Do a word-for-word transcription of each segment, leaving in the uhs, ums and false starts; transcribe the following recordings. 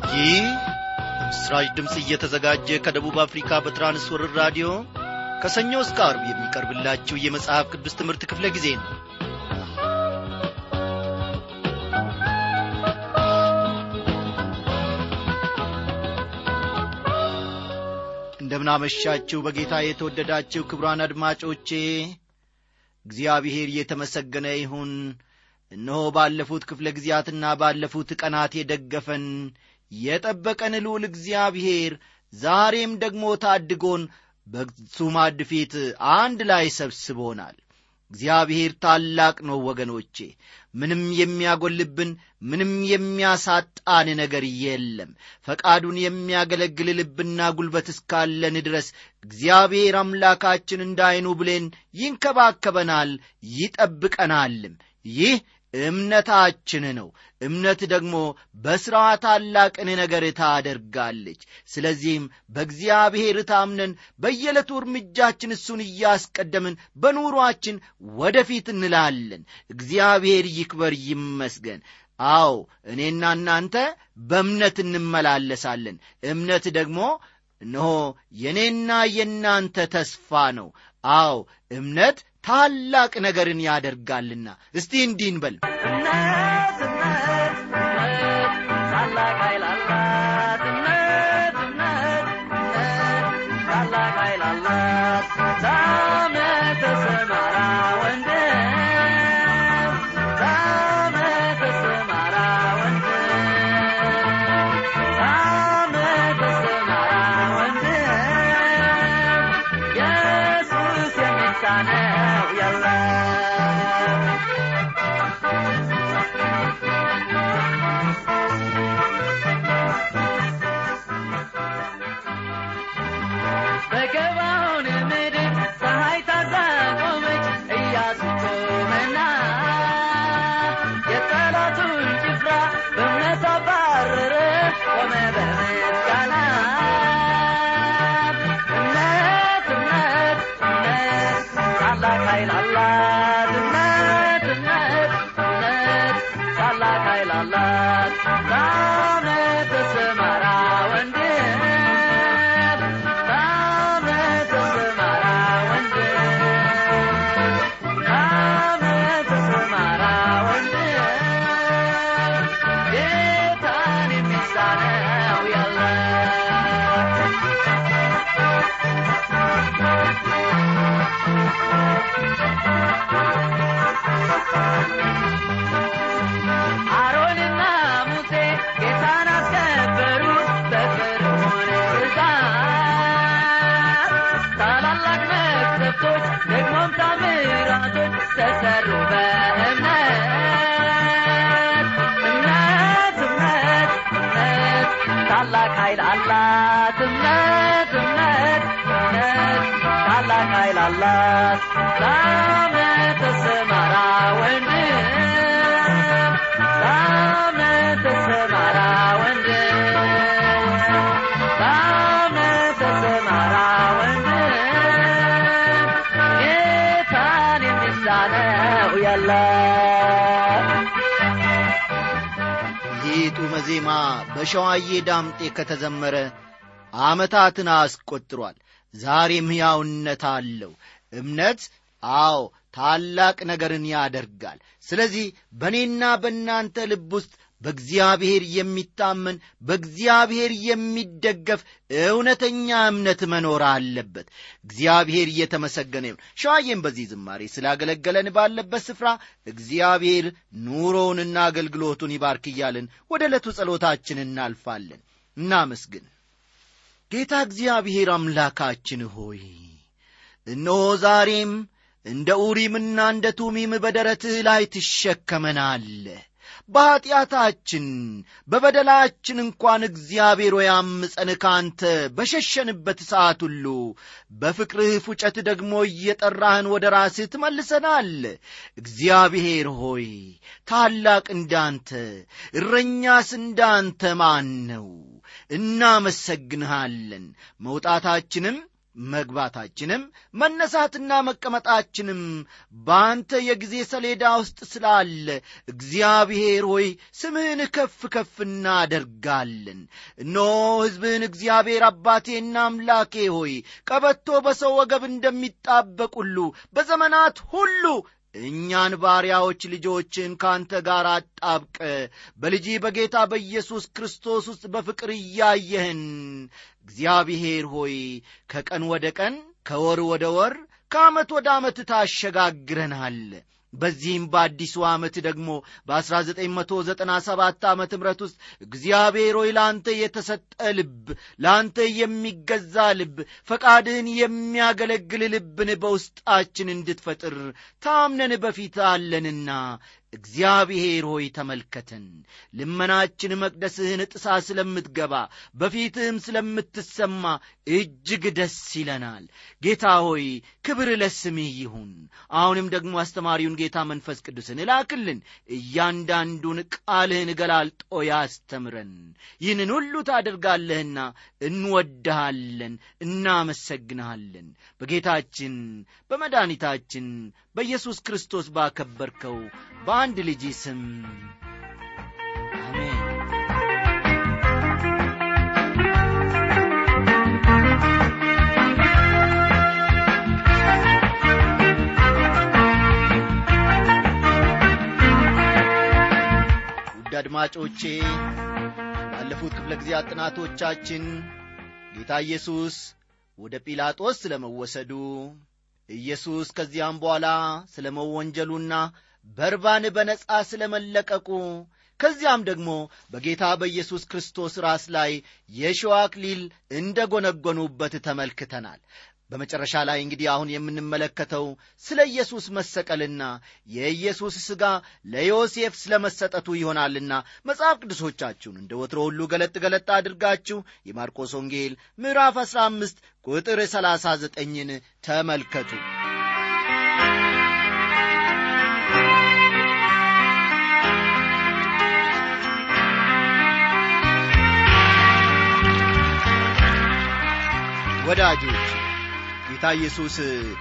ይህ በምስራች ድምጽ እየተዘጋጀ ከደቡብ አፍሪካ በትራንስወርልድ ራዲዮ ከሰኞ እስከ ዓርብ የሚቀርብላችሁ የመጽሐፍ ቅዱስ ትምህርት ክፍለ ጊዜ ነው። እንደምን አመሻችሁ በጌታ የተወደዳችሁ ክቡራን አድማጮቼ። እግዚአብሔር የተመሰገነ ይሁን። እነሆ ባለፉት ክፍለ ጊዜያትና ባለፉት ቀናት የደገፈን የጠበቀን ልዑል እግዚአብሔር ዛሬም ደግሞ ታድጎን በእሱ ማዕድ ፊት አንድ ላይ ሰብስቦናል። እግዚአብሔር ታላቅ ነው ወገኖቼ። ምንም የሚያጎልብን ምንም የሚያሳጣን ነገር የለም። ፈቃዱን የሚያገለግል ልብና ጉልበት እስካለን ድረስ እግዚአብሔር አምላካችን እንዳይኑ ብለን ይንከባከበናል ይጠብቀናልም። ይህ እምነታችን ነው። እምነት ደግሞ በሥራዋ ታላቅን ነገር ታደርጋለች። ስለዚህም በእግዚአብሔር ታምነን በየዕለቱ እርምጃችን እሱን እያስቀደምን በኑሯችን ወደፊት እንላለን። እግዚአብሔር ይክበር ይመስገን። አዎ እኔና እናንተ በእምነት እንመላለሳለን። እምነት ደግሞ እነሆ የኔና የናንተ ተስፋ ነው። አዎ እምነት ታላቅ ነገርን ያደርጋልና እስቲ እንዲህ እንበል። እምነት እምነት እምነት ታላቅ ኃይል አላት። እምነት እምነት እምነት ታላቅ ኃይል አላት። ታምነህ ተሰማራ ወንድም፣ ታምነህ ተሰማራ ወንድም፣ ታምነህ ተሰማራ ወንድም። ኢየሱስ የሚሳነው በገባውን ምድር ፀሐይ ታዛቆመች ኢያሱ ቆመና የጠላቱን ጭፍራ በእምነት አባረረ ቆመ በምስጋና። እምነት እምነት እምነት ታላቅ ኃይል አላት። እምነት እምነት እምነት ታላቅ ኃይል አላት። ታምነህ ተሰማራ ወንድም፣ ታምነህ ተሰማራ ወንድም፣ ታምነህ ተሰማራ ወንድም። ጌታን የሚሳነው የለም። አሮንና ሙሴ ጌታን አስከበሩ በፈርዖን ግዛት። ታላላቅ መቅሰፍቶች ደግሞም ታምራቶች ተሰሩ በእምነት። እምነት እምነት እምነት ታላቅ ኃይል አላት። እምነት እምነት እምነት ታላቅ ኃይል አላት። ታምነህ ተሰማራ ወንድም፣ ታምነህ ተሰማራ ወንድም፣ ታምነህ ተሰማራ ወንድም። ጌታን የሚሳነው የለም። ይህ ጡመ ዜማ በሸዋዬ ዳምጤ ከተዘመረ ዓመታትን አስቆጥሯል። ዛሬም ሕያውነት አለው። እምነት አዎ ታላቅ ነገርን ያደርጋል። ስለዚህ በእኔና በእናንተ ልብ ውስጥ በእግዚአብሔር የሚታመን በእግዚአብሔር የሚደገፍ እውነተኛ እምነት መኖር አለበት። እግዚአብሔር እየተመሰገነ ይሁን። ሸዋዬም በዚህ ዝማሬ ስላገለገለን ባለበት ስፍራ እግዚአብሔር ኑሮውንና አገልግሎቱን ይባርክ እያልን ወደ ዕለቱ ጸሎታችን እናልፋለን። እናመስግን። ጌታ እግዚአብሔር አምላካችን ሆይ እነሆ ዛሬም እንደ ኡሪምና እንደ ቱሚም በደረትህ ላይ ትሸከመናለህ። በኀጢአታችን በበደላችን እንኳን እግዚአብሔር ሆይ አምፀን ካንተ በሸሸንበት ሰዓት ሁሉ በፍቅርህ ፉጨት ደግሞ እየጠራህን ወደ ራስህ ትመልሰናል። እግዚአብሔር ሆይ ታላቅ እንዳንተ እረኛስ እንዳንተ ማን ነው? እናመሰግንሃለን። መውጣታችንም መግባታችንም መነሳትና መቀመጣችንም በአንተ የጊዜ ሰሌዳ ውስጥ ስላለ እግዚአብሔር ሆይ ስምህን ከፍ ከፍ እናደርጋለን። እነሆ ሕዝብህን እግዚአብሔር አባቴና አምላኬ ሆይ ቀበቶ በሰው ወገብ እንደሚጣበቅ ሁሉ በዘመናት ሁሉ እኛን ባሪያዎች ልጆችን ካንተ ጋር አጣብቀ በልጅ በጌታ በኢየሱስ ክርስቶስ ውስጥ በፍቅር እያየህን እግዚአብሔር ሆይ ከቀን ወደ ቀን ከወር ወደ ወር ከዓመት ወደ ዓመት ታሸጋግረናል። በዚህም በአዲሱ ዓመት ደግሞ በ1997 ዓመተ ምህረት ውስጥ እግዚአብሔር ሆይ ላንተ የተሰጠ ልብ፣ ላንተ የሚገዛ ልብ፣ ፈቃድህን የሚያገለግል ልብን በውስጣችን እንድትፈጥር ታምነን በፊት አለንና እግዚአብሔር ሆይ ተመልከተን። ልመናችን መቅደስህን ጥሳ ስለምትገባ በፊትህም ስለምትሰማ እጅግ ደስ ይለናል። ጌታ ሆይ ክብር ለስምህ ይሁን። አሁንም ደግሞ አስተማሪውን ጌታ መንፈስ ቅዱስን ላክልን፣ እያንዳንዱን ቃልህን ገላልጦ ያስተምረን። ይህንን ሁሉ ታደርጋለህና እንወድሃለን፣ እናመሰግንሃለን። በጌታችን በመድኃኒታችን በኢየሱስ ክርስቶስ ባከበርከው በአንድ ልጅ ስም አሜን። ውድ አድማጮቼ ባለፉት ክፍለ ጊዜያት ጥናቶቻችን ጌታ ኢየሱስ ወደ ጲላጦስ ስለመወሰዱ፣ ኢየሱስ ከዚያም በኋላ ስለመወንጀሉና በርባን በነጻ ስለመለቀቁ፣ ከዚያም ደግሞ በጌታ በኢየሱስ ክርስቶስ ራስ ላይ የሾህ አክሊል እንደጎነጎኑበት ተመልክተናል። በመጨረሻ ላይ እንግዲህ አሁን የምንመለከተው ስለ ኢየሱስ መሰቀልና የኢየሱስ ሥጋ ለዮሴፍ ስለመሰጠቱ ይሆናልና መጽሐፍ ቅዱሶቻችሁን እንደ ወትሮ ሁሉ ገለጥ ገለጥ አድርጋችሁ የማርቆስ ወንጌል ምዕራፍ አስራ አምስት ቁጥር ሰላሳ ዘጠኝን ተመልከቱ። ወዳጆች ጌታ ኢየሱስ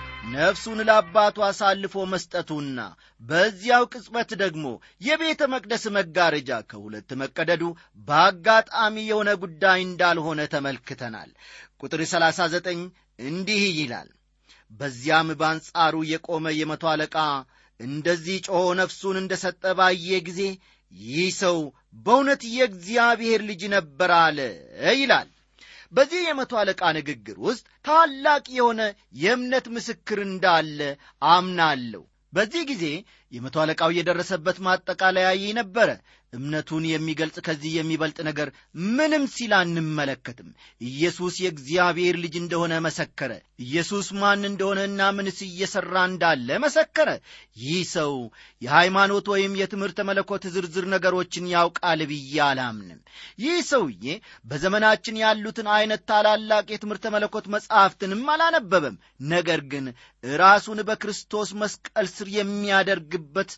ነፍሱን ለአባቱ አሳልፎ መስጠቱና በዚያው ቅጽበት ደግሞ የቤተ መቅደስ መጋረጃ ከሁለት መቀደዱ በአጋጣሚ የሆነ ጉዳይ እንዳልሆነ ተመልክተናል። ቁጥር ሰላሳ ዘጠኝ እንዲህ ይላል፣ በዚያም በአንጻሩ የቆመ የመቶ አለቃ እንደዚህ ጮኾ ነፍሱን እንደ ሰጠ ባየ ጊዜ ይህ ሰው በእውነት የእግዚአብሔር ልጅ ነበር አለ ይላል። በዚህ የመቶ አለቃ ንግግር ውስጥ ታላቅ የሆነ የእምነት ምስክር እንዳለ አምናለሁ። በዚህ ጊዜ የመቶ አለቃው የደረሰበት ማጠቃለያ ይህ ነበረ። እምነቱን የሚገልጽ ከዚህ የሚበልጥ ነገር ምንም ሲል አንመለከትም። ኢየሱስ የእግዚአብሔር ልጅ እንደሆነ መሰከረ። ኢየሱስ ማን እንደሆነና ምንስ እየሰራ እንዳለ መሰከረ። ይህ ሰው የሃይማኖት ወይም የትምህርተ መለኮት ዝርዝር ነገሮችን ያውቃል ብዬ አላምንም። ይህ ሰውዬ በዘመናችን ያሉትን አይነት ታላላቅ የትምህርተ መለኮት መጻሕፍትንም አላነበበም። ነገር ግን ራሱን በክርስቶስ መስቀል ስር የሚያደርግበት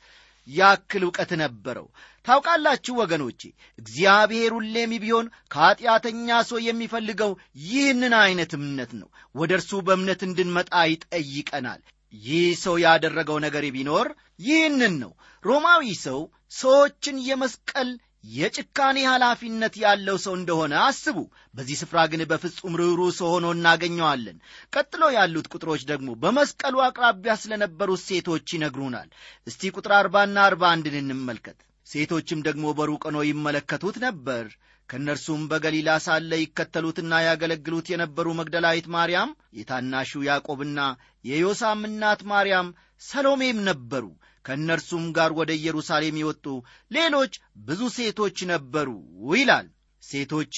ያክል ዕውቀት ነበረው። ታውቃላችሁ ወገኖቼ፣ እግዚአብሔር ሁሌም ቢሆን ከኃጢአተኛ ሰው የሚፈልገው ይህንን አይነት እምነት ነው። ወደ እርሱ በእምነት እንድንመጣ ይጠይቀናል። ይህ ሰው ያደረገው ነገር ቢኖር ይህንን ነው። ሮማዊ ሰው ሰዎችን የመስቀል የጭካኔ ኃላፊነት ያለው ሰው እንደሆነ አስቡ። በዚህ ስፍራ ግን በፍጹም ርኅሩህ ሰው ሆኖ እናገኘዋለን። ቀጥሎ ያሉት ቁጥሮች ደግሞ በመስቀሉ አቅራቢያ ስለነበሩት ሴቶች ይነግሩናል። እስቲ ቁጥር አርባና አርባ አንድን እንመልከት። ሴቶችም ደግሞ በሩቅ ሆነው ይመለከቱት ነበር። ከእነርሱም በገሊላ ሳለ ይከተሉትና ያገለግሉት የነበሩ መግደላዊት ማርያም፣ የታናሹ ያዕቆብና የዮሳም እናት ማርያም፣ ሰሎሜም ነበሩ። ከእነርሱም ጋር ወደ ኢየሩሳሌም የወጡ ሌሎች ብዙ ሴቶች ነበሩ ይላል። ሴቶች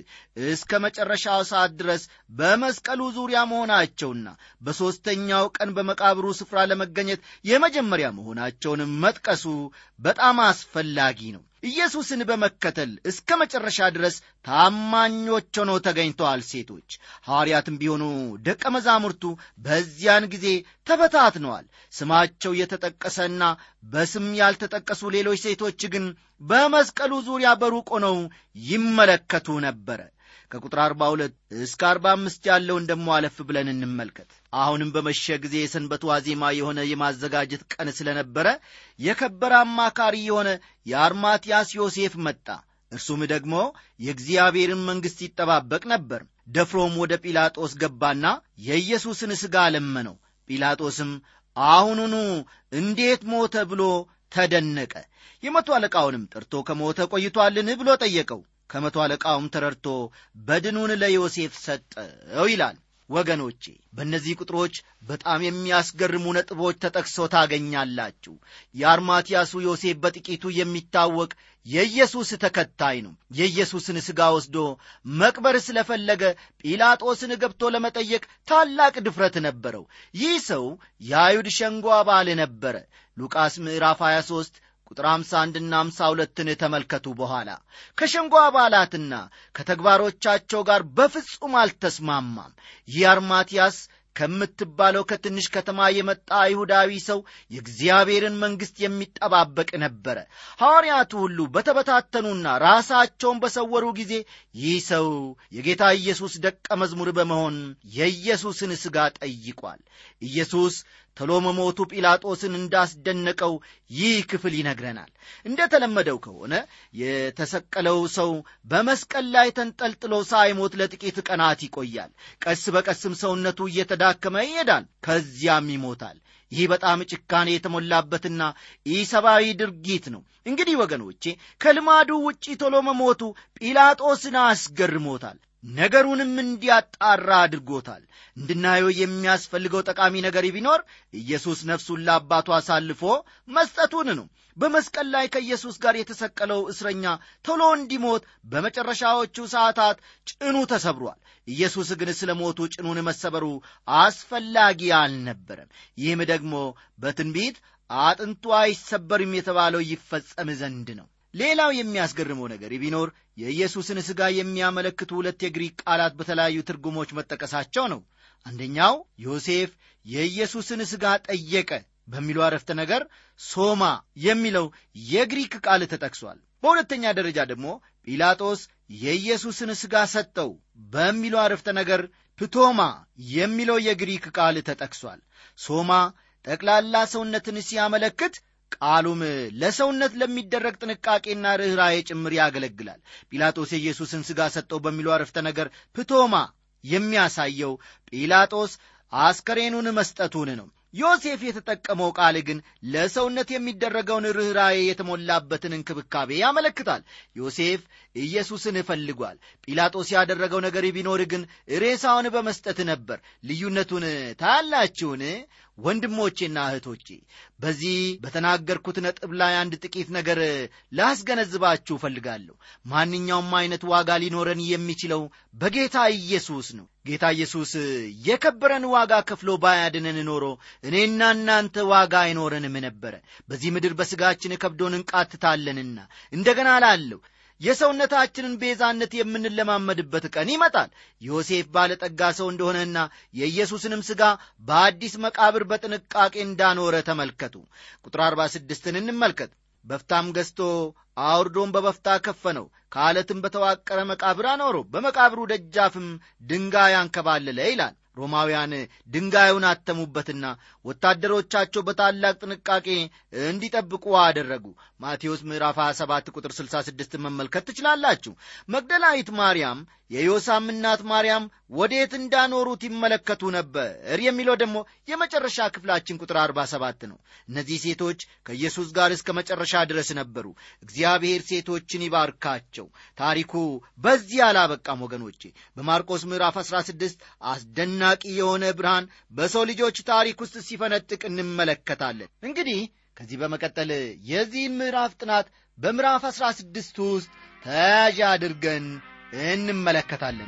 እስከ መጨረሻው ሰዓት ድረስ በመስቀሉ ዙሪያ መሆናቸውና በሦስተኛው ቀን በመቃብሩ ስፍራ ለመገኘት የመጀመሪያ መሆናቸውን መጥቀሱ በጣም አስፈላጊ ነው። ኢየሱስን በመከተል እስከ መጨረሻ ድረስ ታማኞች ሆነው ተገኝተዋል ሴቶች። ሐዋርያትም ቢሆኑ ደቀ መዛሙርቱ በዚያን ጊዜ ተበታትነዋል። ስማቸው የተጠቀሰና በስም ያልተጠቀሱ ሌሎች ሴቶች ግን በመስቀሉ ዙሪያ በሩቅ ሆነው ይመለከቱ ነበረ። ከቁጥር አርባ ሁለት እስከ አርባ አምስት ያለውን ደሞ አለፍ ብለን እንመልከት። አሁንም በመሸ ጊዜ የሰንበት ዋዜማ የሆነ የማዘጋጀት ቀን ስለነበረ የከበረ አማካሪ የሆነ የአርማትያስ ዮሴፍ መጣ። እርሱም ደግሞ የእግዚአብሔርን መንግሥት ይጠባበቅ ነበር። ደፍሮም ወደ ጲላጦስ ገባና የኢየሱስን ሥጋ ለመነው። ጲላጦስም አሁኑኑ እንዴት ሞተ ብሎ ተደነቀ። የመቶ አለቃውንም ጠርቶ ከሞተ ቆይቷልን ብሎ ጠየቀው። ከመቶ አለቃውም ተረድቶ በድኑን ለዮሴፍ ሰጠው ይላል። ወገኖቼ በእነዚህ ቁጥሮች በጣም የሚያስገርሙ ነጥቦች ተጠቅሰው ታገኛላችሁ። የአርማትያሱ ዮሴፍ በጥቂቱ የሚታወቅ የኢየሱስ ተከታይ ነው። የኢየሱስን ሥጋ ወስዶ መቅበር ስለፈለገ ጲላጦስን ገብቶ ለመጠየቅ ታላቅ ድፍረት ነበረው። ይህ ሰው የአይሁድ ሸንጎ አባል ነበረ። ሉቃስ ምዕራፍ ሃያ ሦስት ቁጥር ሃምሳ አንድ እና ሃምሳ ሁለትን ተመልከቱ። በኋላ ከሸንጎ አባላትና ከተግባሮቻቸው ጋር በፍጹም አልተስማማም። ይህ አርማትያስ ከምትባለው ከትንሽ ከተማ የመጣ አይሁዳዊ ሰው የእግዚአብሔርን መንግሥት የሚጠባበቅ ነበረ። ሐዋርያቱ ሁሉ በተበታተኑና ራሳቸውን በሰወሩ ጊዜ ይህ ሰው የጌታ ኢየሱስ ደቀ መዝሙር በመሆን የኢየሱስን ሥጋ ጠይቋል። ኢየሱስ ተሎ መሞቱ ጲላጦስን እንዳስደነቀው ይህ ክፍል ይነግረናል። እንደ ተለመደው ከሆነ የተሰቀለው ሰው በመስቀል ላይ ተንጠልጥሎ ሳይሞት ለጥቂት ቀናት ይቆያል። ቀስ በቀስም ሰውነቱ እየተዳከመ ይሄዳል፣ ከዚያም ይሞታል። ይህ በጣም ጭካኔ የተሞላበትና ኢሰብአዊ ድርጊት ነው። እንግዲህ ወገኖቼ ከልማዱ ውጪ ቶሎ መሞቱ ጲላጦስን አስገርሞታል፣ ነገሩንም እንዲያጣራ አድርጎታል። እንድናየው የሚያስፈልገው ጠቃሚ ነገር ቢኖር ኢየሱስ ነፍሱን ለአባቱ አሳልፎ መስጠቱን ነው። በመስቀል ላይ ከኢየሱስ ጋር የተሰቀለው እስረኛ ቶሎ እንዲሞት በመጨረሻዎቹ ሰዓታት ጭኑ ተሰብሯል። ኢየሱስ ግን ስለ ሞቱ ጭኑን መሰበሩ አስፈላጊ አልነበረም። ይህም ደግሞ በትንቢት አጥንቱ አይሰበርም የተባለው ይፈጸም ዘንድ ነው። ሌላው የሚያስገርመው ነገር ቢኖር የኢየሱስን ሥጋ የሚያመለክቱ ሁለት የግሪክ ቃላት በተለያዩ ትርጉሞች መጠቀሳቸው ነው። አንደኛው ዮሴፍ የኢየሱስን ሥጋ ጠየቀ በሚለው አረፍተ ነገር ሶማ የሚለው የግሪክ ቃል ተጠቅሷል። በሁለተኛ ደረጃ ደግሞ ጲላጦስ የኢየሱስን ሥጋ ሰጠው በሚለው አረፍተ ነገር ፕቶማ የሚለው የግሪክ ቃል ተጠቅሷል። ሶማ ጠቅላላ ሰውነትን ሲያመለክት ቃሉም ለሰውነት ለሚደረግ ጥንቃቄና ርኅራኄ ጭምር ያገለግላል። ጲላጦስ የኢየሱስን ሥጋ ሰጠው በሚለው አረፍተ ነገር ፕቶማ የሚያሳየው ጲላጦስ አስከሬኑን መስጠቱን ነው። ዮሴፍ የተጠቀመው ቃል ግን ለሰውነት የሚደረገውን ርኅራኄ የተሞላበትን እንክብካቤ ያመለክታል። ዮሴፍ ኢየሱስን ፈልጓል። ጲላጦስ ያደረገው ነገር ቢኖር ግን ሬሳውን በመስጠት ነበር። ልዩነቱን ታያላችሁን ወንድሞቼና እህቶቼ? በዚህ በተናገርኩት ነጥብ ላይ አንድ ጥቂት ነገር ላስገነዝባችሁ ፈልጋለሁ። ማንኛውም አይነት ዋጋ ሊኖረን የሚችለው በጌታ ኢየሱስ ነው። ጌታ ኢየሱስ የከበረን ዋጋ ከፍሎ ባያድነን ኖሮ እኔና እናንተ ዋጋ አይኖረንም ነበረ። በዚህ ምድር በሥጋችን ከብዶን እንቃትታለንና እንደገና ላለው የሰውነታችንን ቤዛነት የምንለማመድበት ቀን ይመጣል። ዮሴፍ ባለጠጋ ሰው እንደሆነና የኢየሱስንም ሥጋ በአዲስ መቃብር በጥንቃቄ እንዳኖረ ተመልከቱ። ቁጥር አርባ ስድስትን እንመልከት። በፍታም ገዝቶ አውርዶም በበፍታ ከፈነው፣ ከዓለትም በተዋቀረ መቃብር አኖረው፣ በመቃብሩ ደጃፍም ድንጋይ አንከባለለ ይላል። ሮማውያን ድንጋዩን አተሙበትና ወታደሮቻቸው በታላቅ ጥንቃቄ እንዲጠብቁ አደረጉ። ማቴዎስ ምዕራፍ ሃያ ሰባት ቁጥር ስልሳ ስድስት መመልከት ትችላላችሁ። መግደላዊት ማርያም፣ የዮሳም እናት ማርያም ወዴት እንዳኖሩት ይመለከቱ ነበር የሚለው ደግሞ የመጨረሻ ክፍላችን ቁጥር አርባ ሰባት ነው። እነዚህ ሴቶች ከኢየሱስ ጋር እስከ መጨረሻ ድረስ ነበሩ። እግዚአብሔር ሴቶችን ይባርካቸው። ታሪኩ በዚህ አላበቃም ወገኖቼ። በማርቆስ ምዕራፍ አስራ ስድስት አስደናቂ የሆነ ብርሃን በሰው ልጆች ታሪክ ውስጥ ሲፈነጥቅ እንመለከታለን። እንግዲህ ከዚህ በመቀጠል የዚህን ምዕራፍ ጥናት በምዕራፍ አስራ ስድስት ውስጥ ተያያዥ አድርገን እንመለከታለን።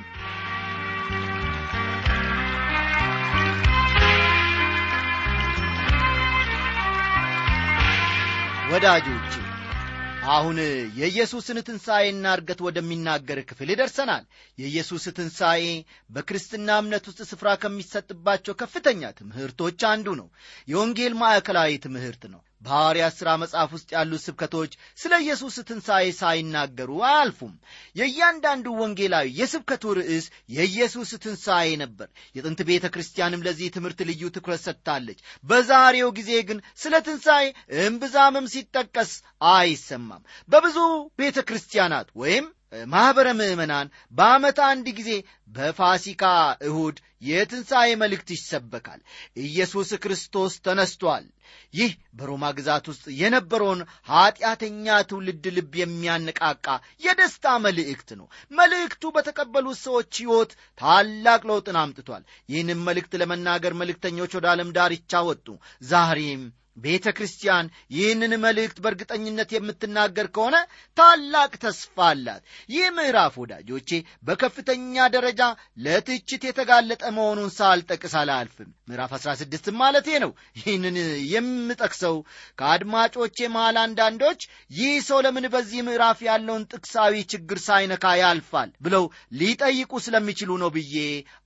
ወዳጆች አሁን የኢየሱስን ትንሣኤና እርገት ወደሚናገር ክፍል ደርሰናል። የኢየሱስ ትንሣኤ በክርስትና እምነት ውስጥ ስፍራ ከሚሰጥባቸው ከፍተኛ ትምህርቶች አንዱ ነው። የወንጌል ማዕከላዊ ትምህርት ነው። በሐዋርያት ሥራ መጽሐፍ ውስጥ ያሉት ስብከቶች ስለ ኢየሱስ ትንሣኤ ሳይናገሩ አያልፉም። የእያንዳንዱ ወንጌላዊ የስብከቱ ርዕስ የኢየሱስ ትንሣኤ ነበር። የጥንት ቤተ ክርስቲያንም ለዚህ ትምህርት ልዩ ትኩረት ሰጥታለች። በዛሬው ጊዜ ግን ስለ ትንሣኤ እምብዛምም ሲጠቀስ አይሰማም። በብዙ ቤተ ክርስቲያናት ወይም ማኅበረ ምዕመናን በዓመት አንድ ጊዜ በፋሲካ እሁድ የትንሣኤ መልእክት ይሰበካል። ኢየሱስ ክርስቶስ ተነስቶአል። ይህ በሮማ ግዛት ውስጥ የነበረውን ኀጢአተኛ ትውልድ ልብ የሚያነቃቃ የደስታ መልእክት ነው። መልእክቱ በተቀበሉት ሰዎች ሕይወት ታላቅ ለውጥን አምጥቷል። ይህንም መልእክት ለመናገር መልእክተኞች ወደ ዓለም ዳርቻ ወጡ። ዛሬም ቤተ ክርስቲያን ይህንን መልእክት በእርግጠኝነት የምትናገር ከሆነ ታላቅ ተስፋ አላት። ይህ ምዕራፍ ወዳጆቼ በከፍተኛ ደረጃ ለትችት የተጋለጠ መሆኑን ሳልጠቅስ አላልፍም። ምዕራፍ አስራ ስድስት ማለቴ ነው። ይህንን የምጠቅሰው ከአድማጮቼ መሃል አንዳንዶች ይህ ሰው ለምን በዚህ ምዕራፍ ያለውን ጥቅሳዊ ችግር ሳይነካ ያልፋል ብለው ሊጠይቁ ስለሚችሉ ነው ብዬ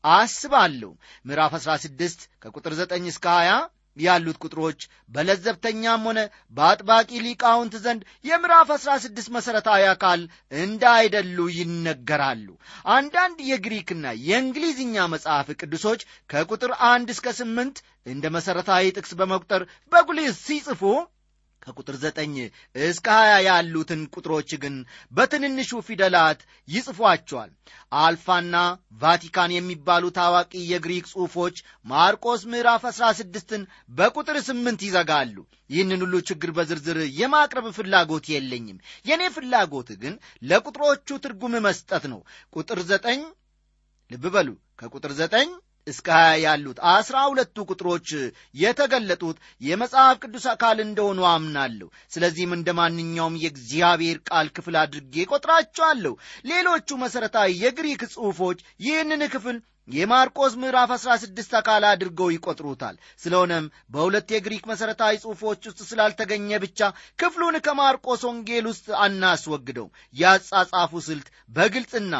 አስባለሁ። ምዕራፍ አስራ ስድስት ከቁጥር ዘጠኝ እስከ ሀያ ያሉት ቁጥሮች በለዘብተኛም ሆነ በአጥባቂ ሊቃውንት ዘንድ የምዕራፍ አስራ ስድስት መሠረታዊ አካል እንዳይደሉ ይነገራሉ። አንዳንድ የግሪክና የእንግሊዝኛ መጽሐፍ ቅዱሶች ከቁጥር አንድ እስከ ስምንት እንደ መሠረታዊ ጥቅስ በመቁጠር በጉልህ ሲጽፉ ከቁጥር ዘጠኝ እስከ ሀያ ያሉትን ቁጥሮች ግን በትንንሹ ፊደላት ይጽፏቸዋል። አልፋና ቫቲካን የሚባሉ ታዋቂ የግሪክ ጽሑፎች ማርቆስ ምዕራፍ አስራ ስድስትን በቁጥር ስምንት ይዘጋሉ። ይህንን ሁሉ ችግር በዝርዝር የማቅረብ ፍላጎት የለኝም። የኔ ፍላጎት ግን ለቁጥሮቹ ትርጉም መስጠት ነው። ቁጥር ዘጠኝ ልብ በሉ፣ ከቁጥር ዘጠኝ እስከ ሀያ ያሉት አስራ ሁለቱ ቁጥሮች የተገለጡት የመጽሐፍ ቅዱስ አካል እንደሆኑ አምናለሁ። ስለዚህም እንደ ማንኛውም የእግዚአብሔር ቃል ክፍል አድርጌ ቆጥራቸዋለሁ። ሌሎቹ መሠረታዊ የግሪክ ጽሑፎች ይህንን ክፍል የማርቆስ ምዕራፍ አስራ ስድስት አካል አድርገው ይቆጥሩታል። ስለሆነም በሁለት የግሪክ መሠረታዊ ጽሑፎች ውስጥ ስላልተገኘ ብቻ ክፍሉን ከማርቆስ ወንጌል ውስጥ አናስወግደው። ያጻጻፉ ስልት በግልጽና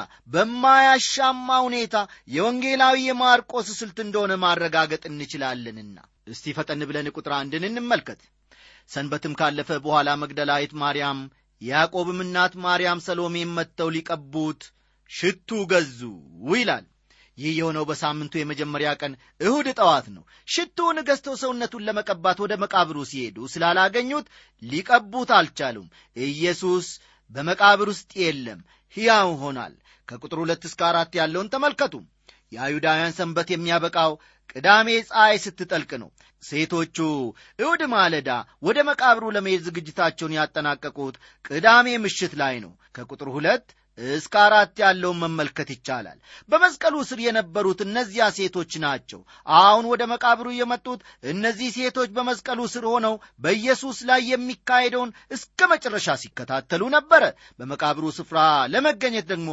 በማያሻማ ሁኔታ የወንጌላዊ የማርቆስ ስልት እንደሆነ ማረጋገጥ እንችላለንና እስቲ ፈጠን ብለን ቁጥር አንድን እንመልከት። ሰንበትም ካለፈ በኋላ መግደላዊት ማርያም፣ ያዕቆብም እናት ማርያም፣ ሰሎሜም መጥተው ሊቀቡት ሽቱ ገዙ ይላል። ይህ የሆነው በሳምንቱ የመጀመሪያ ቀን እሁድ ጠዋት ነው። ሽቱውን ገዝተው ሰውነቱን ለመቀባት ወደ መቃብሩ ሲሄዱ ስላላገኙት ሊቀቡት አልቻሉም። ኢየሱስ በመቃብር ውስጥ የለም፣ ሕያው ሆኗል። ከቁጥር ሁለት እስከ አራት ያለውን ተመልከቱ። የአይሁዳውያን ሰንበት የሚያበቃው ቅዳሜ ፀሐይ ስትጠልቅ ነው። ሴቶቹ እሁድ ማለዳ ወደ መቃብሩ ለመሄድ ዝግጅታቸውን ያጠናቀቁት ቅዳሜ ምሽት ላይ ነው። ከቁጥር ሁለት እስከ አራት ያለውን መመልከት ይቻላል። በመስቀሉ ስር የነበሩት እነዚያ ሴቶች ናቸው። አሁን ወደ መቃብሩ የመጡት እነዚህ ሴቶች በመስቀሉ ስር ሆነው በኢየሱስ ላይ የሚካሄደውን እስከ መጨረሻ ሲከታተሉ ነበረ። በመቃብሩ ስፍራ ለመገኘት ደግሞ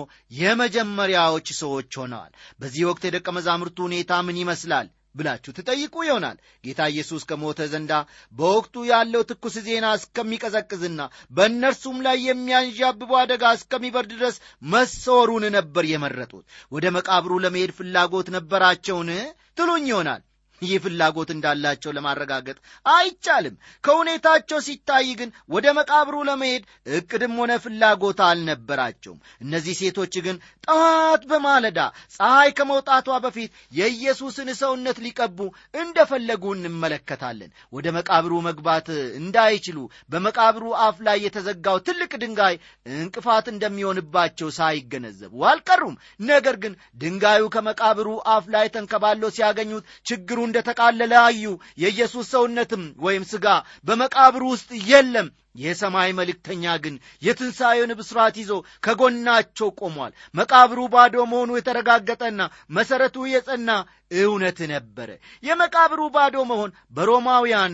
የመጀመሪያዎች ሰዎች ሆነዋል። በዚህ ወቅት የደቀ መዛሙርቱ ሁኔታ ምን ይመስላል ብላችሁ ትጠይቁ ይሆናል። ጌታ ኢየሱስ ከሞተ ዘንዳ በወቅቱ ያለው ትኩስ ዜና እስከሚቀዘቅዝና በእነርሱም ላይ የሚያንዣብበው አደጋ እስከሚበርድ ድረስ መሰወሩን ነበር የመረጡት። ወደ መቃብሩ ለመሄድ ፍላጎት ነበራቸውን ትሉኝ ይሆናል። ይህ ፍላጎት እንዳላቸው ለማረጋገጥ አይቻልም። ከሁኔታቸው ሲታይ ግን ወደ መቃብሩ ለመሄድ ዕቅድም ሆነ ፍላጎት አልነበራቸውም። እነዚህ ሴቶች ግን ጠዋት በማለዳ ፀሐይ ከመውጣቷ በፊት የኢየሱስን ሰውነት ሊቀቡ እንደፈለጉ እንመለከታለን። ወደ መቃብሩ መግባት እንዳይችሉ በመቃብሩ አፍ ላይ የተዘጋው ትልቅ ድንጋይ እንቅፋት እንደሚሆንባቸው ሳይገነዘቡ አልቀሩም። ነገር ግን ድንጋዩ ከመቃብሩ አፍ ላይ ተንከባሎ ሲያገኙት ችግሩ እንደተቃለለ አዩ። የኢየሱስ ሰውነትም ወይም ሥጋ በመቃብሩ ውስጥ የለም። የሰማይ መልእክተኛ ግን የትንሣኤውን ብስራት ይዞ ከጎናቸው ቆሟል። መቃብሩ ባዶ መሆኑ የተረጋገጠና መሠረቱ የጸና እውነት ነበረ። የመቃብሩ ባዶ መሆን በሮማውያን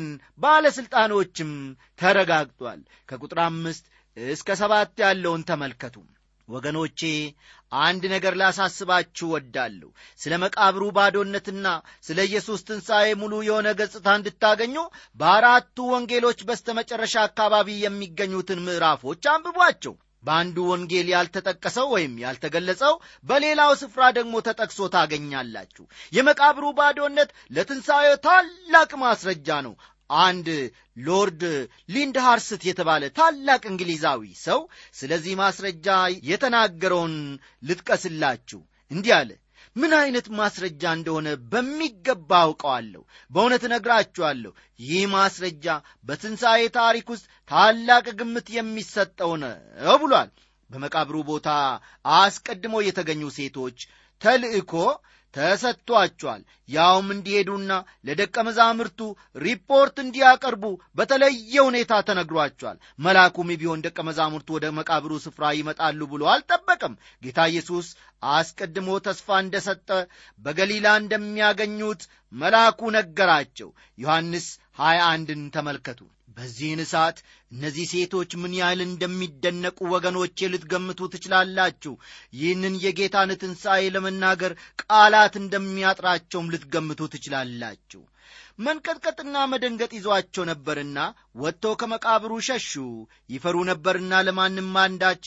ባለሥልጣኖችም ተረጋግጧል። ከቁጥር አምስት እስከ ሰባት ያለውን ተመልከቱ። ወገኖቼ አንድ ነገር ላሳስባችሁ ወዳለሁ። ስለ መቃብሩ ባዶነትና ስለ ኢየሱስ ትንሣኤ ሙሉ የሆነ ገጽታ እንድታገኙ በአራቱ ወንጌሎች በስተመጨረሻ አካባቢ የሚገኙትን ምዕራፎች አንብቧቸው። በአንዱ ወንጌል ያልተጠቀሰው ወይም ያልተገለጸው በሌላው ስፍራ ደግሞ ተጠቅሶ ታገኛላችሁ። የመቃብሩ ባዶነት ለትንሣኤው ታላቅ ማስረጃ ነው። አንድ ሎርድ ሊንድሃርስት የተባለ ታላቅ እንግሊዛዊ ሰው ስለዚህ ማስረጃ የተናገረውን ልጥቀስላችሁ። እንዲህ አለ። ምን አይነት ማስረጃ እንደሆነ በሚገባ አውቀዋለሁ። በእውነት እነግራችኋለሁ፣ ይህ ማስረጃ በትንሣኤ ታሪክ ውስጥ ታላቅ ግምት የሚሰጠው ነው ብሏል። በመቃብሩ ቦታ አስቀድሞ የተገኙ ሴቶች ተልእኮ ተሰጥቷቸዋል። ያውም እንዲሄዱና ለደቀ መዛሙርቱ ሪፖርት እንዲያቀርቡ በተለየ ሁኔታ ተነግሯቸዋል። መልአኩም ቢሆን ደቀ መዛሙርቱ ወደ መቃብሩ ስፍራ ይመጣሉ ብሎ አልጠበቀም። ጌታ ኢየሱስ አስቀድሞ ተስፋ እንደሰጠ በገሊላ እንደሚያገኙት መልአኩ ነገራቸው። ዮሐንስ ሀያ አንድን ተመልከቱ። በዚህን ሰዓት እነዚህ ሴቶች ምን ያህል እንደሚደነቁ ወገኖቼ ልትገምቱ ትችላላችሁ። ይህንን የጌታን ትንሣኤ ለመናገር ቃላት እንደሚያጥራቸውም ልትገምቱ ትችላላችሁ። መንቀጥቀጥና መደንገጥ ይዟቸው ነበርና ወጥተው ከመቃብሩ ሸሹ። ይፈሩ ነበርና ለማንም አንዳች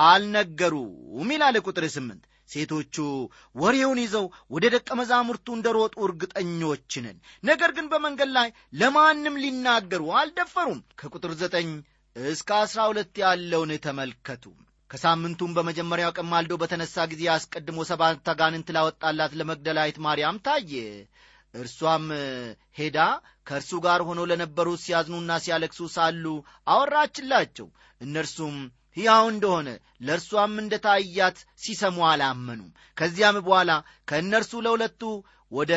አልነገሩም ይላል ቁጥር ስምንት። ሴቶቹ ወሬውን ይዘው ወደ ደቀ መዛሙርቱ እንደሮጡ እርግጠኞች ነን። ነገር ግን በመንገድ ላይ ለማንም ሊናገሩ አልደፈሩም። ከቁጥር ዘጠኝ እስከ አስራ ሁለት ያለውን ተመልከቱ። ከሳምንቱም በመጀመሪያው ቀን ማልዶ በተነሳ ጊዜ አስቀድሞ ሰባት አጋንንት ላወጣላት ለመግደላዊት ማርያም ታየ። እርሷም ሄዳ ከእርሱ ጋር ሆነው ለነበሩት ሲያዝኑና ሲያለቅሱ ሳሉ አወራችላቸው። እነርሱም ሕያው እንደሆነ ለእርሷም እንደ ታያት ሲሰሙ አላመኑም። ከዚያም በኋላ ከእነርሱ ለሁለቱ ወደ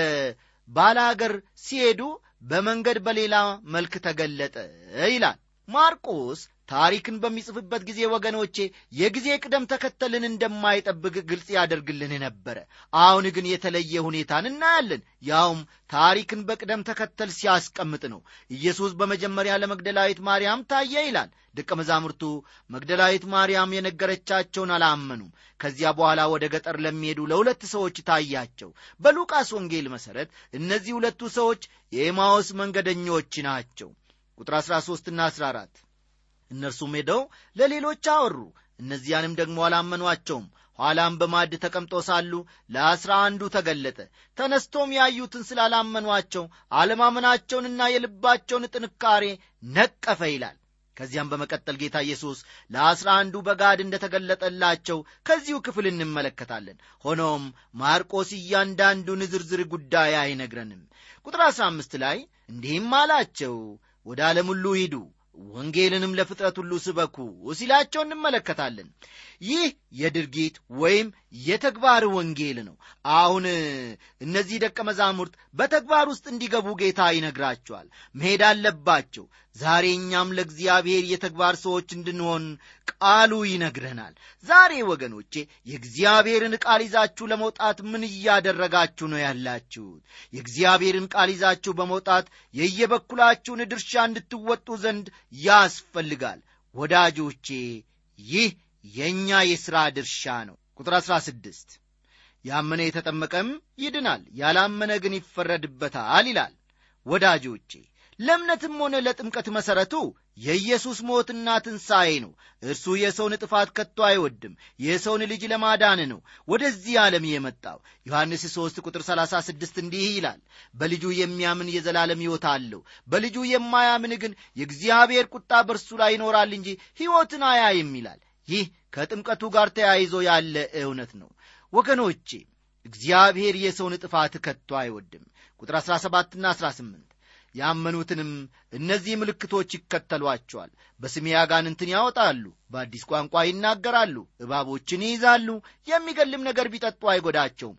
ባላገር ሲሄዱ በመንገድ በሌላ መልክ ተገለጠ ይላል። ማርቆስ ታሪክን በሚጽፍበት ጊዜ ወገኖቼ የጊዜ ቅደም ተከተልን እንደማይጠብቅ ግልጽ ያደርግልን ነበረ። አሁን ግን የተለየ ሁኔታን እናያለን። ያውም ታሪክን በቅደም ተከተል ሲያስቀምጥ ነው። ኢየሱስ በመጀመሪያ ለመግደላዊት ማርያም ታየ ይላል። ደቀ መዛሙርቱ መግደላዊት ማርያም የነገረቻቸውን አላመኑም። ከዚያ በኋላ ወደ ገጠር ለሚሄዱ ለሁለት ሰዎች ታያቸው። በሉቃስ ወንጌል መሠረት እነዚህ ሁለቱ ሰዎች የኤማውስ መንገደኞች ናቸው። ቁጥር አሥራ ሦስት እና አሥራ አራት እነርሱም ሄደው ለሌሎች አወሩ፣ እነዚያንም ደግሞ አላመኗቸውም። ኋላም በማዕድ ተቀምጦ ሳሉ ለአስራ አንዱ ተገለጠ። ተነስቶም ያዩትን ስላላመኗቸው አለማመናቸውንና የልባቸውን ጥንካሬ ነቀፈ ይላል። ከዚያም በመቀጠል ጌታ ኢየሱስ ለአስራ አንዱ በጋድ እንደተገለጠላቸው ከዚሁ ክፍል እንመለከታለን። ሆኖም ማርቆስ እያንዳንዱን ዝርዝር ጉዳይ አይነግረንም። ቁጥር አሥራ አምስት ላይ እንዲህም አላቸው፣ ወደ ዓለም ሁሉ ሂዱ፣ ወንጌልንም ለፍጥረት ሁሉ ስበኩ ሲላቸው እንመለከታለን። ይህ የድርጊት ወይም የተግባር ወንጌል ነው። አሁን እነዚህ ደቀ መዛሙርት በተግባር ውስጥ እንዲገቡ ጌታ ይነግራቸዋል። መሄድ አለባቸው። ዛሬ እኛም ለእግዚአብሔር የተግባር ሰዎች እንድንሆን ቃሉ ይነግረናል። ዛሬ ወገኖቼ የእግዚአብሔርን ቃል ይዛችሁ ለመውጣት ምን እያደረጋችሁ ነው ያላችሁት? የእግዚአብሔርን ቃል ይዛችሁ በመውጣት የየበኩላችሁን ድርሻ እንድትወጡ ዘንድ ያስፈልጋል። ወዳጆቼ ይህ የኛ የሥራ ድርሻ ነው። ቁጥር አሥራ ስድስት ያመነ የተጠመቀም ይድናል፣ ያላመነ ግን ይፈረድበታል ይላል። ወዳጆቼ ለእምነትም ሆነ ለጥምቀት መሠረቱ የኢየሱስ ሞትና ትንሣኤ ነው። እርሱ የሰውን ጥፋት ከቶ አይወድም፣ የሰውን ልጅ ለማዳን ነው ወደዚህ ዓለም የመጣው። ዮሐንስ ሦስት ቁጥር ሰላሳ ስድስት እንዲህ ይላል፣ በልጁ የሚያምን የዘላለም ሕይወት አለው፣ በልጁ የማያምን ግን የእግዚአብሔር ቁጣ በእርሱ ላይ ይኖራል እንጂ ሕይወትን አያይም ይላል። ይህ ከጥምቀቱ ጋር ተያይዞ ያለ እውነት ነው ወገኖቼ። እግዚአብሔር የሰውን ጥፋት ከቶ አይወድም። ቁጥር አሥራ ሰባትና አሥራ ስምንት ያመኑትንም እነዚህ ምልክቶች ይከተሏቸዋል፣ በስሜ አጋንንትን ያወጣሉ፣ በአዲስ ቋንቋ ይናገራሉ፣ እባቦችን ይይዛሉ፣ የሚገልም ነገር ቢጠጡ አይጎዳቸውም፣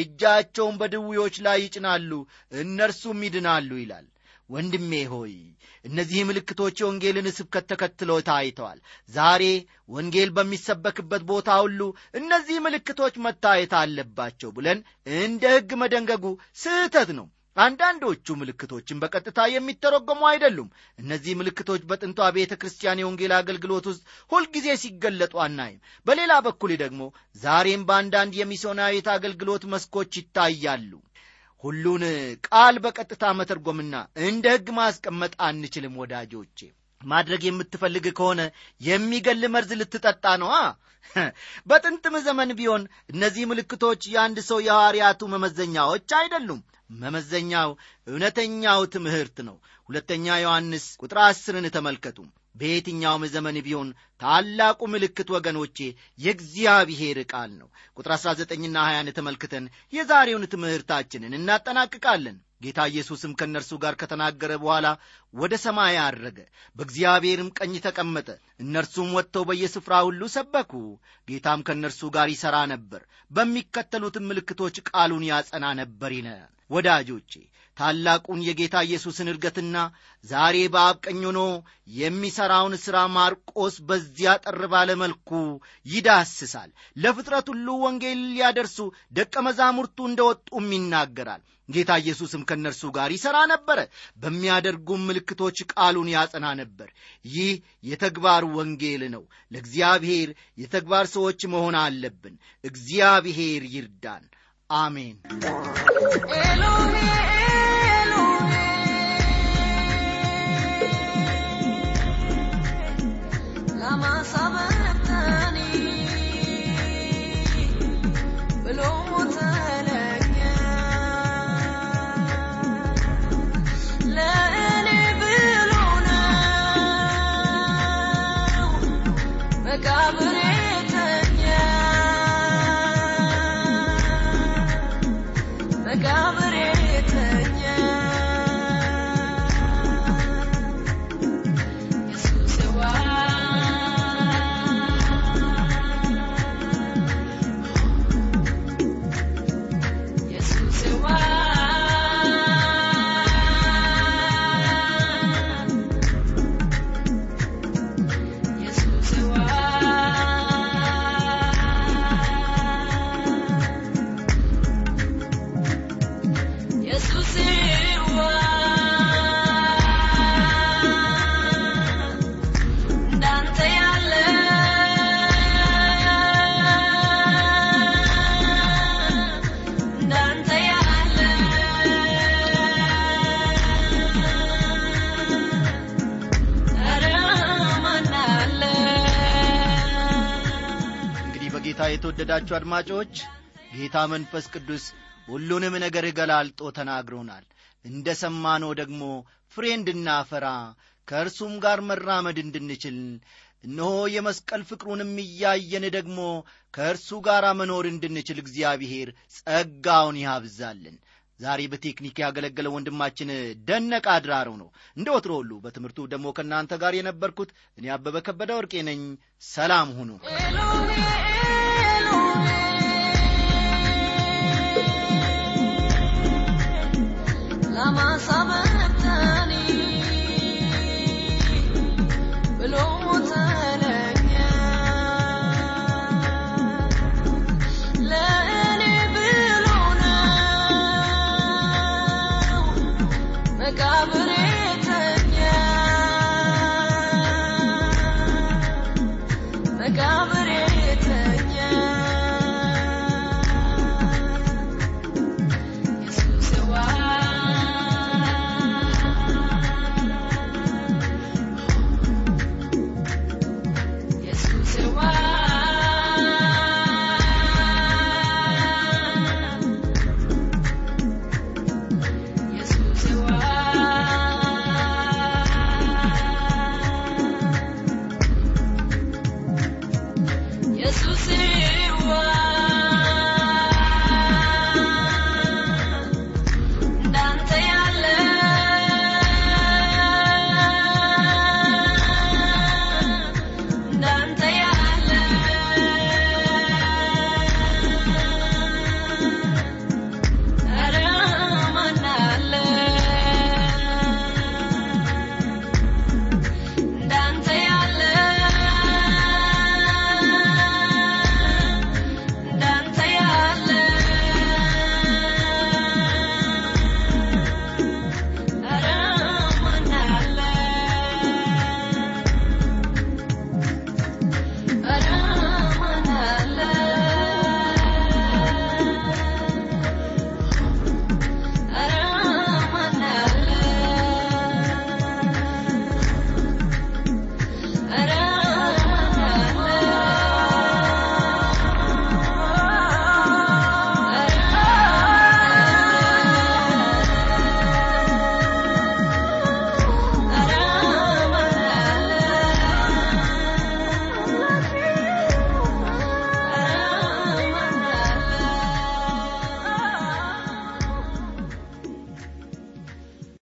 እጃቸውን በድውዮች ላይ ይጭናሉ፣ እነርሱም ይድናሉ ይላል። ወንድሜ ሆይ እነዚህ ምልክቶች የወንጌልን ስብከት ተከትለው ታይተዋል። ዛሬ ወንጌል በሚሰበክበት ቦታ ሁሉ እነዚህ ምልክቶች መታየት አለባቸው ብለን እንደ ሕግ መደንገጉ ስህተት ነው። አንዳንዶቹ ምልክቶችን በቀጥታ የሚተረጎሙ አይደሉም። እነዚህ ምልክቶች በጥንቷ ቤተ ክርስቲያን የወንጌል አገልግሎት ውስጥ ሁልጊዜ ሲገለጡ አናይም። በሌላ በኩል ደግሞ ዛሬም በአንዳንድ የሚስዮናዊት አገልግሎት መስኮች ይታያሉ። ሁሉን ቃል በቀጥታ መተርጎምና እንደ ሕግ ማስቀመጥ አንችልም ወዳጆቼ። ማድረግ የምትፈልግ ከሆነ የሚገል መርዝ ልትጠጣ ነዋ። በጥንትም ዘመን ቢሆን እነዚህ ምልክቶች የአንድ ሰው የሐዋርያቱ መመዘኛዎች አይደሉም። መመዘኛው እውነተኛው ትምህርት ነው። ሁለተኛ ዮሐንስ ቁጥር አስርን ተመልከቱ። በየትኛውም ዘመን ቢሆን ታላቁ ምልክት ወገኖቼ የእግዚአብሔር ቃል ነው። ቁጥር አስራ ዘጠኝና ሀያን ተመልክተን የዛሬውን ትምህርታችንን እናጠናቅቃለን። ጌታ ኢየሱስም ከእነርሱ ጋር ከተናገረ በኋላ ወደ ሰማይ አረገ፣ በእግዚአብሔርም ቀኝ ተቀመጠ። እነርሱም ወጥተው በየስፍራ ሁሉ ሰበኩ። ጌታም ከእነርሱ ጋር ይሠራ ነበር፣ በሚከተሉትም ምልክቶች ቃሉን ያጸና ነበር ይላል። ወዳጆቼ ታላቁን የጌታ ኢየሱስን እርገትና ዛሬ በአብ ቀኝ ሆኖ የሚሠራውን ሥራ ማርቆስ በዚያ ጠር ባለ መልኩ ይዳስሳል። ለፍጥረት ሁሉ ወንጌል ሊያደርሱ ደቀ መዛሙርቱ እንደወጡም ይናገራል። ጌታ ኢየሱስም ከእነርሱ ጋር ይሠራ ነበረ፣ በሚያደርጉም ምልክቶች ቃሉን ያጸና ነበር። ይህ የተግባር ወንጌል ነው። ለእግዚአብሔር የተግባር ሰዎች መሆን አለብን። እግዚአብሔር ይርዳን። አሜን። ኤሎሄ ኤሎሄ ላማ ሰበቅታኒ ብሎ ተለኛ ለእኔ ብሎ ነው መቃብሬ የተወደዳችሁ አድማጮች ጌታ መንፈስ ቅዱስ ሁሉንም ነገር ገላልጦ ተናግሮናል። እንደሰማነው ደግሞ ፍሬ እንድናፈራ ከእርሱም ጋር መራመድ እንድንችል እነሆ የመስቀል ፍቅሩንም እያየን ደግሞ ከእርሱ ጋር መኖር እንድንችል እግዚአብሔር ጸጋውን ያብዛልን። ዛሬ በቴክኒክ ያገለገለ ወንድማችን ደነቀ አድራረው ነው። እንደ ወትሮ ሁሉ በትምህርቱ ደግሞ ከናንተ ጋር የነበርኩት እኔ አበበ ከበደ ወርቄ ነኝ። ሰላም ሁኑ።